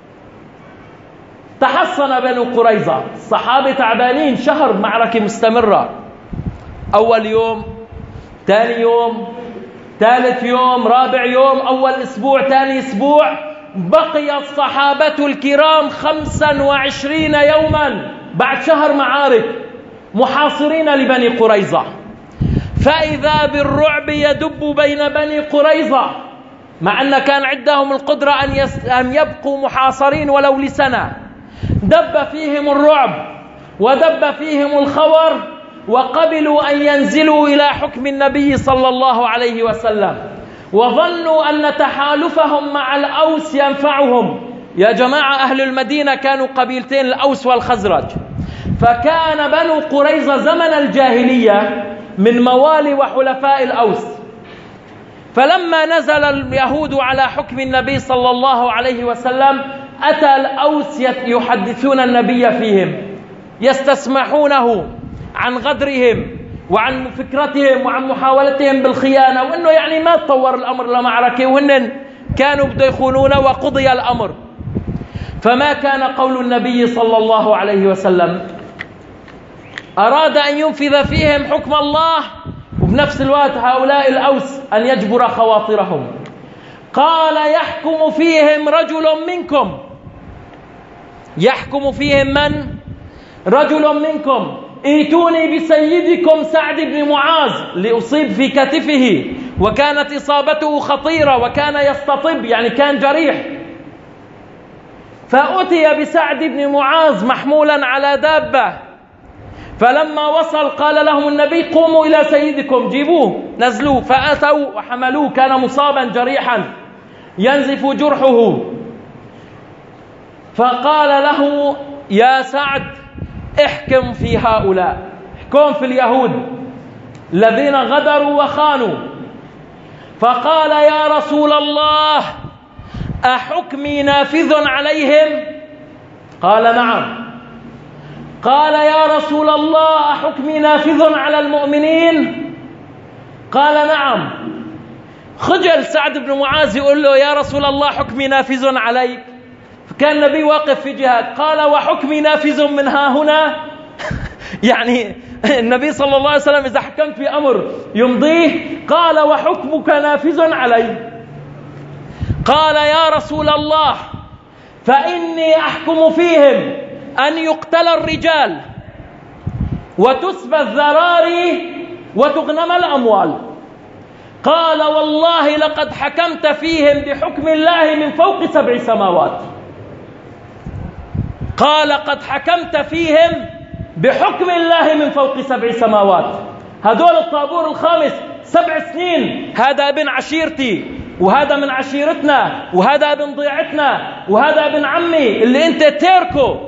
تحصن بني قريظة، الصحابة تعبانين، شهر معركة مستمرة، أول يوم، ثاني يوم، ثالث يوم، رابع يوم، أول أسبوع، ثاني أسبوع. بقي الصحابة الكرام خمسا وعشرين يوما بعد شهر معارك محاصرين لبني قريظة. فإذا بالرعب يدب بين بني قريظة، مع أن كان عندهم القدرة أن, يس... أن يبقوا محاصرين ولو لسنة. دب فيهم الرعب ودب فيهم الخور، وقبلوا أن ينزلوا إلى حكم النبي صلى الله عليه وسلم، وظنوا أن تحالفهم مع الأوس ينفعهم. يا جماعة، أهل المدينة كانوا قبيلتين، الأوس والخزرج، فكان بنو قريظة زمن الجاهلية من موالي وحلفاء الأوس. فلما نزل اليهود على حكم النبي صلى الله عليه وسلم، أتى الأوس يحدثون النبي فيهم، يستسمحونه عن غدرهم وعن فكرتهم وعن محاولتهم بالخيانة، وأنه يعني ما تطور الأمر لمعركة، وهن كانوا بده يخونونه، وقضي الأمر. فما كان قول النبي صلى الله عليه وسلم، أراد أن ينفذ فيهم حكم الله، وبنفس الوقت هؤلاء الأوس أن يجبر خواطرهم. قال: يحكم فيهم رجل منكم. يحكم فيهم من؟ رجل منكم. ائتوني بسيدكم سعد بن معاذ، لأصيب في كتفه، وكانت إصابته خطيرة، وكان يستطب، يعني كان جريح. فأتي بسعد بن معاذ محمولا على دابة. فلما وصل قال لهم النبي: قوموا إلى سيدكم، جيبوه، نزلوه. فأتوا وحملوه، كان مصابا جريحا ينزف جرحه. فقال له: يا سعد، احكم في هؤلاء، احكم في اليهود الذين غدروا وخانوا. فقال: يا رسول الله، أحكمي نافذ عليهم؟ قال: نعم. قال: يا رسول الله، أحكمي نافذ على المؤمنين؟ قال: نعم. خجل سعد بن معاذ يقول له: يا رسول الله، حكمي نافذ عليك. فكان النبي واقف في جهة، قال: وحكمي نافذ من ها هنا؟ يعني النبي صلى الله عليه وسلم إذا حكمت في أمر يمضيه. قال: وحكمك نافذ علي. قال: يا رسول الله، فإني أحكم فيهم أن يقتل الرجال وتسبى الذراري وتغنم الأموال. قال والله لقد حكمت فيهم بحكم الله من فوق سبع سماوات. قال قد حكمت فيهم بحكم الله من فوق سبع سماوات. هذول الطابور الخامس سبع سنين، هذا ابن عشيرتي وهذا من عشيرتنا وهذا ابن ضيعتنا وهذا ابن عمي اللي انت تركه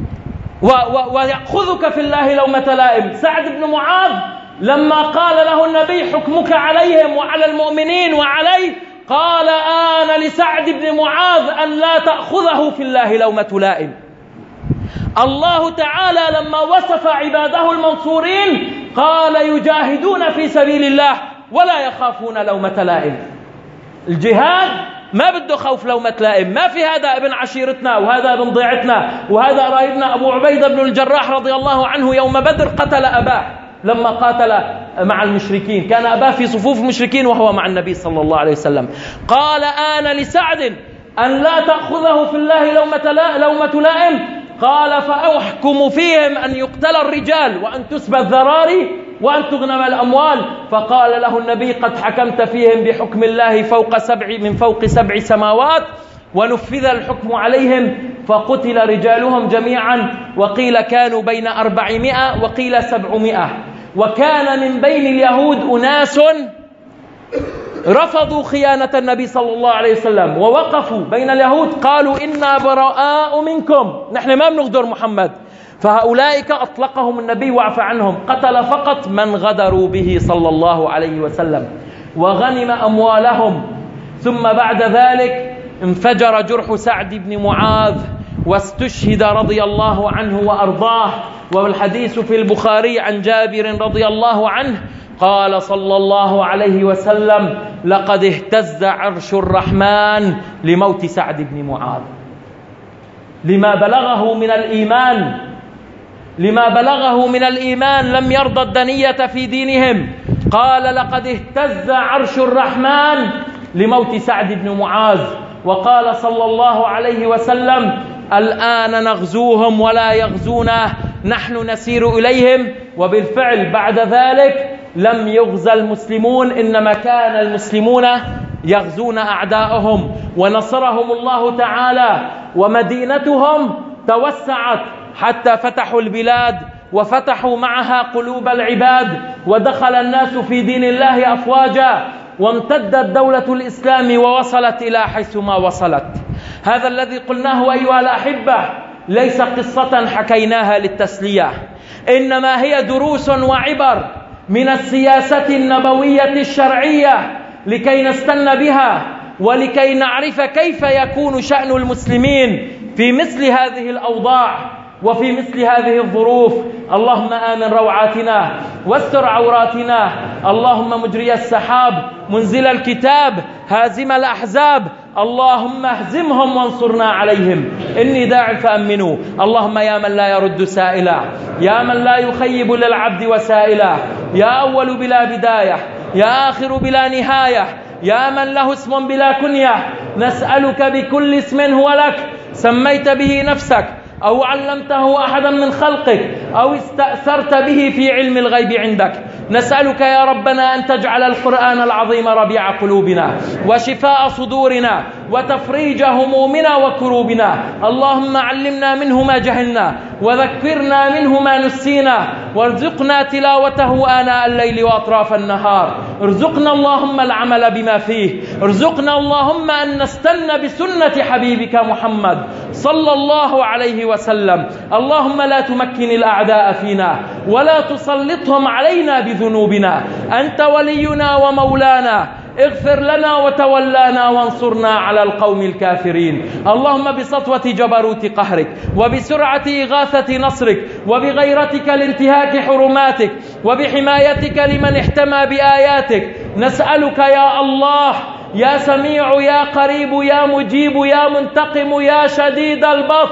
ويأخذك في الله لومة لائم. سعد بن معاذ لما قال له النبي حكمك عليهم وعلى المؤمنين وعلي، قال آن لسعد بن معاذ أن لا تأخذه في الله لومة لائم. الله تعالى لما وصف عباده المنصورين قال يجاهدون في سبيل الله ولا يخافون لومة لائم. الجهاد ما بده خوف لومة لائم، ما في هذا ابن عشيرتنا وهذا ابن ضيعتنا وهذا قرايبنا. أبو عبيدة بن الجراح رضي الله عنه يوم بدر قتل أباه لما قاتل مع المشركين، كان أباه في صفوف المشركين وهو مع النبي صلى الله عليه وسلم. قال آن لسعد أن لا تأخذه في الله لومة لا لومة لائم. قال فأحكم فيهم أن يقتل الرجال وأن تسبى الذراري وأن تغنم الأموال. فقال له النبي قد حكمت فيهم بحكم الله فوق سبع من فوق سبع سماوات، ونفذ الحكم عليهم فقتل رجالهم جميعا، وقيل كانوا بين أربعمائة وقيل سبعمائة. وكان من بين اليهود أناس رفضوا خيانة النبي صلى الله عليه وسلم ووقفوا بين اليهود قالوا إنا براء منكم، نحن ما بنغدر محمد. فهؤلاء أطلقهم النبي وعفى عنهم، قتل فقط من غدروا به صلى الله عليه وسلم وغنم أموالهم. ثم بعد ذلك انفجر جرح سعد بن معاذ واستشهد رضي الله عنه وأرضاه. والحديث في البخاري عن جابر رضي الله عنه قال صلى الله عليه وسلم لقد اهتز عرش الرحمن لموت سعد بن معاذ، لما بلغه من الإيمان لما بلغه من الإيمان لم يرضى الدنية في دينهم. قال لقد اهتز عرش الرحمن لموت سعد بن معاذ. وقال صلى الله عليه وسلم الآن نغزوهم ولا يغزونا، نحن نسير إليهم. وبالفعل بعد ذلك لم يغزى المسلمون، إنما كان المسلمون يغزون أعداءهم ونصرهم الله تعالى، ومدينتهم توسعت حتى فتحوا البلاد وفتحوا معها قلوب العباد، ودخل الناس في دين الله أفواجا، وامتدت دولة الإسلام ووصلت إلى حيث ما وصلت. هذا الذي قلناه أيها الأحبة ليس قصة حكيناها للتسلية، إنما هي دروس وعبر من السياسة النبوية الشرعية لكي نستن بها ولكي نعرف كيف يكون شأن المسلمين في مثل هذه الأوضاع وفي مثل هذه الظروف. اللهم آمن روعاتنا واستر عوراتنا، اللهم مجري السحاب منزل الكتاب هازم الأحزاب، اللهم اهزمهم وانصرنا عليهم. إني داع فأمنوا. اللهم يا من لا يرد سائلا، يا من لا يخيب للعبد وسائلا، يا أول بلا بداية، يا آخر بلا نهاية، يا من له اسم بلا كنية، نسألك بكل اسم هو لك سميت به نفسك أو علمته أحدا من خلقك أو استأثرت به في علم الغيب عندك، نسألك يا ربنا أن تجعل القرآن العظيم ربيع قلوبنا وشفاء صدورنا وتفريج همومنا وكروبنا. اللهم علمنا منه ما جهلنا وذكرنا منه ما نسينا، وارزقنا تلاوته آناء الليل وأطراف النهار. ارزقنا اللهم العمل بما فيه، ارزقنا اللهم أن نستنى بسنة حبيبك محمد صلى الله عليه وسلم. اللهم لا تمكن الأعداء فينا ولا تسلطهم علينا بذنوبنا، أنت ولينا ومولانا، اغفر لنا وتولانا وانصرنا على القوم الكافرين. اللهم بسطوة جبروت قهرك وبسرعة إغاثة نصرك وبغيرتك لانتهاك حرماتك وبحمايتك لمن احتمى بآياتك نسألك يا الله يا سميع يا قريب يا مجيب يا منتقم يا شديد البطش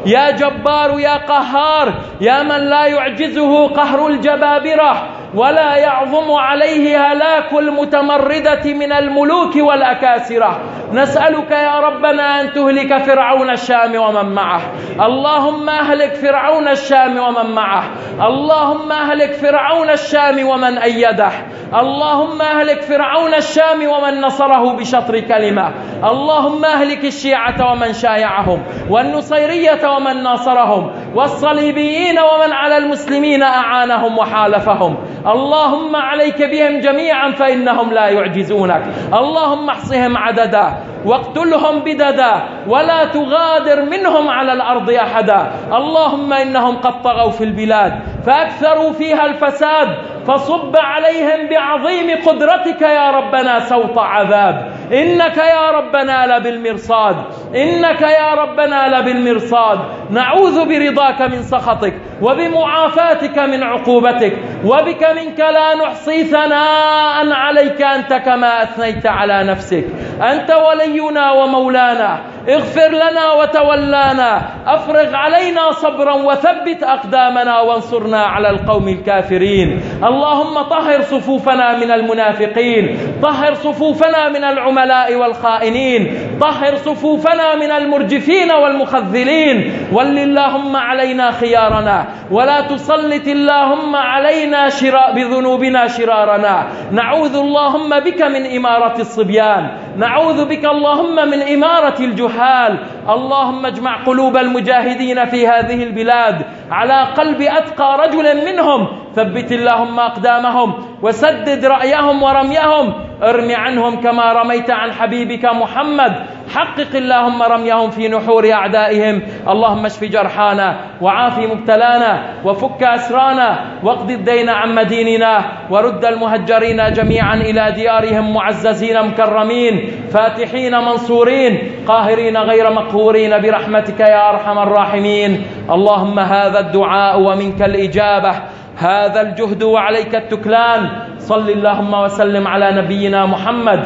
يا جبار يا قهار، يا من لا يعجزه قهر الجبابرة ولا يعظم عليه هلاك المتمردة من الملوك والأكاسرة. نسألك يا ربنا أن تهلك فرعون الشام ومن معه. اللهم أهلك فرعون الشام ومن معه. اللهم أهلك فرعون الشام ومن أيده. اللهم أهلك فرعون الشام ومن نصره بشطر كلمة. اللهم أهلك الشيعة ومن شايعهم، والنصيرية ومن ناصرهم، والصليبيين ومن على المسلمين أعانهم وحالفهم. اللهم عليك بهم جميعا فإنهم لا يعجزونك. اللهم احصهم عددا واقتلهم بددا ولا تغادر منهم على الأرض أحدا. اللهم إنهم قد طغوا في البلاد فأكثروا فيها الفساد، فصب عليهم بعظيم قدرتك يا ربنا سوط عذاب. إنك يا ربنا لبالمرصاد، إنك يا ربنا لبالمرصاد. نعوذ برضاك من سخطك وبمعافاتك من عقوبتك، وبك منك لا نحصي ثناء عليك أنت كما أثنيت على نفسك. أنت ولينا ومولانا، اغفر لنا وتولانا، أفرغ علينا صبرا وثبت أقدامنا وانصرنا على القوم الكافرين. اللهم طهر صفوفنا من المنافقين، طهر صفوفنا من العملاء والخائنين، طهر صفوفنا من المرجفين والمخذلين. ول اللهم علينا خيارنا ولا تسلط اللهم علينا شرا بذنوبنا شرارنا. نعوذ اللهم بك من إمارة الصبيان، نعوذ بك اللهم من إمارة الجهال. اللهم اجمع قلوب المجاهدين في هذه البلاد على قلب أتقى رجل منهم، ثبت اللهم أقدامهم وسدد رأيهم ورميهم. ارم عنهم كما رميت عن حبيبك محمد، حقق اللهم رميهم في نحور أعدائهم. اللهم اشف جرحانا وعافي مبتلانا وفك أسرانا واقض الدين عن مديننا، ورد المهجرين جميعا إلى ديارهم معززين مكرمين فاتحين منصورين قاهرين غير مقهورين برحمتك يا أرحم الراحمين. اللهم هذا الدعاء ومنك الإجابة، هذا الجهد وعليك التكلان. صل اللهم وسلم على نبينا محمد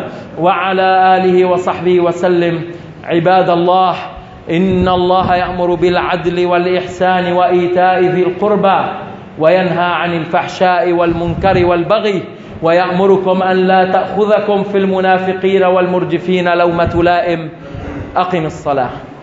وعلى آله وصحبه وسلم. عباد الله، إن الله يأمر بالعدل والإحسان وإيتاء ذي القربى وينهى عن الفحشاء والمنكر والبغي، ويأمركم أن لا تأخذكم في المنافقين والمرجفين لومة لائم. أقم الصلاة.